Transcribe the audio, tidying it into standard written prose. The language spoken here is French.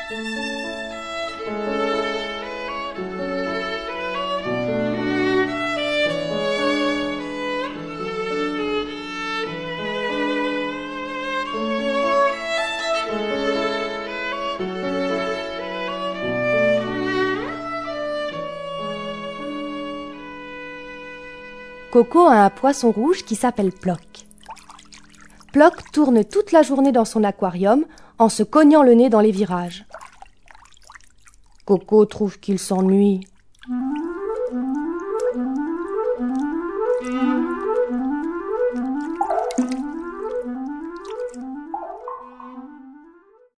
Coco a un poisson rouge qui s'appelle Ploc. Ploc tourne toute la journée dans son aquarium en se cognant le nez dans les virages. Coco trouve qu'il s'ennuie.